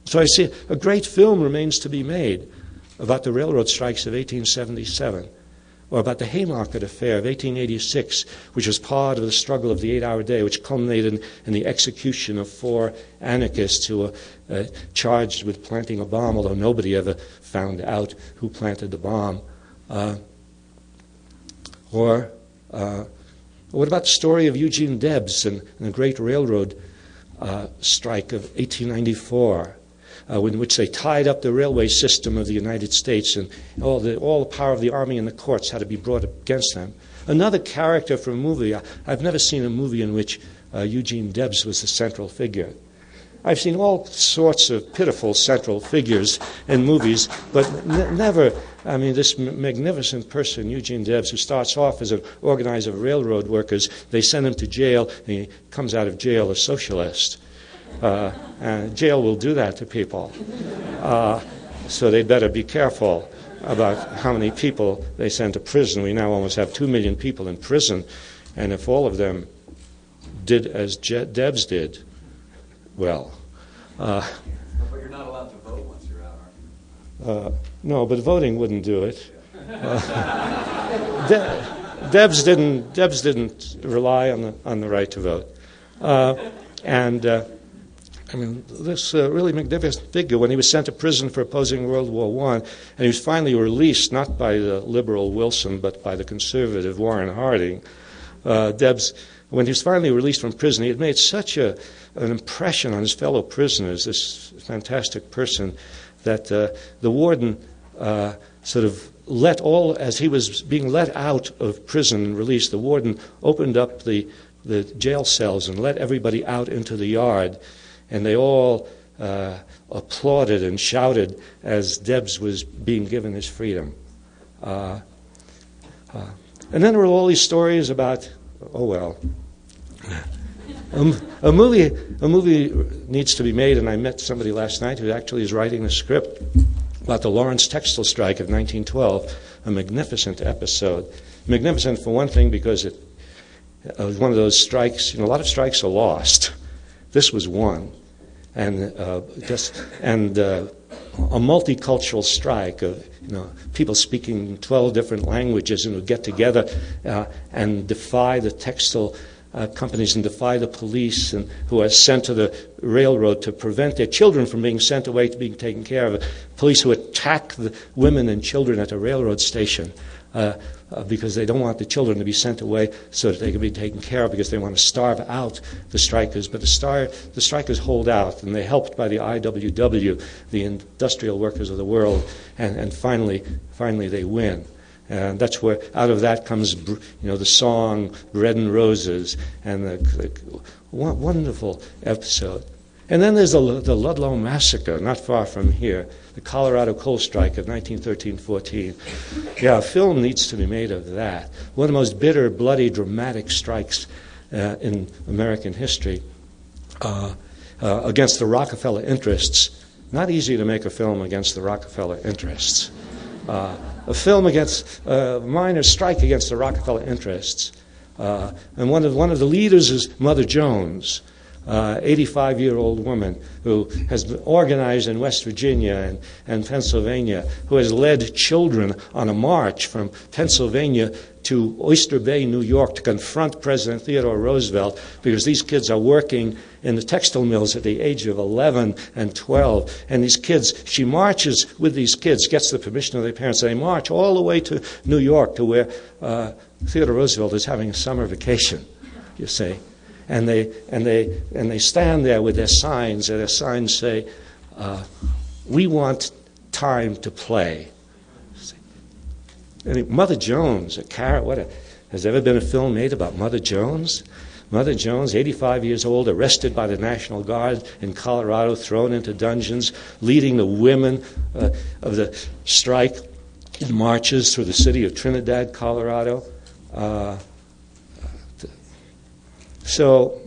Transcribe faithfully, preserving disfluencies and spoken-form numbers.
So I see a great film remains to be made about the railroad strikes of eighteen seventy-seven, or about the Haymarket Affair of eighteen eighty-six, which was part of the struggle of the eight-hour day, which culminated in, in the execution of four anarchists who were uh, charged with planting a bomb, although nobody ever found out who planted the bomb. Uh, or uh, what about the story of Eugene Debs and, and the Great Railroad uh, Strike of eighteen ninety-four? Uh, in which they tied up the railway system of the United States, and all the, all the power of the army and the courts had to be brought against them. Another character from a movie. I, I've never seen a movie in which uh, Eugene Debs was the central figure. I've seen all sorts of pitiful central figures in movies, but n- never, I mean, this m- magnificent person, Eugene Debs, who starts off as an organizer of railroad workers. They send him to jail, and he comes out of jail a socialist. Uh, and jail will do that to people. Uh, so they'd better be careful about how many people they send to prison. We now almost have two million people in prison, and if all of them did as Je- Debs did, well. Uh, but you're not allowed to vote once you're out, aren't you? Uh, no, but voting wouldn't do it. Uh, De- Debs didn't. Debs didn't rely on the on the right to vote, uh, and. Uh, I mean, this uh, really magnificent figure, when he was sent to prison for opposing World War One, and he was finally released, not by the liberal Wilson, but by the conservative Warren Harding, uh, Debs, when he was finally released from prison, he had made such a, an impression on his fellow prisoners, this fantastic person, that uh, the warden uh, sort of let all, as he was being let out of prison and released, the warden opened up the, the jail cells and let everybody out into the yard. And they all uh, applauded and shouted as Debs was being given his freedom. Uh, uh, and then there were all these stories about, oh well, um, a movie. A movie needs to be made, and I met somebody last night who actually is writing the script about the Lawrence Textile Strike of nineteen twelve. A magnificent episode. Magnificent for one thing because it was one of those strikes. You know, a lot of strikes are lost. This was one, and uh, just and uh, a multicultural strike of you know people speaking twelve different languages and would get together uh, and defy the textile uh, companies and defy the police, and who are sent to the railroad to prevent their children from being sent away to being taken care of. Police who attack the women and children at the railroad station. Uh, uh, because they don't want the children to be sent away so that they can be taken care of, because they want to starve out the strikers. But the, star, the strikers hold out, and they're helped by the I W W, the industrial workers of the world, and, and finally, finally they win. And that's where, out of that comes, you know, the song "Red and Roses" and the, the wonderful episode. And then there's the, the Ludlow Massacre, not far from here, the Colorado Coal Strike of nineteen thirteen fourteen. Yeah, a film needs to be made of that. One of the most bitter, bloody, dramatic strikes uh, in American history uh, uh, against the Rockefeller interests. Not easy to make a film against the Rockefeller interests. Uh, a film against a uh, minor strike against the Rockefeller interests. Uh, and one of one of the leaders is Mother Jones. Uh, eighty-five-year-old woman who has been organized in West Virginia and, and Pennsylvania, who has led children on a march from Pennsylvania to Oyster Bay, New York, to confront President Theodore Roosevelt, because these kids are working in the textile mills at the age of eleven and twelve. And these kids, she marches with these kids, gets the permission of their parents. They march all the way to New York, to where uh, Theodore Roosevelt is having a summer vacation, you see. And they and they and they stand there with their signs, and their signs say, uh, "We want time to play." And Mother Jones, a carrot. What a, has there ever been a film made about Mother Jones? Mother Jones, eighty-five years old, arrested by the National Guard in Colorado, thrown into dungeons, leading the women uh, of the strike in marches through the city of Trinidad, Colorado. Uh, So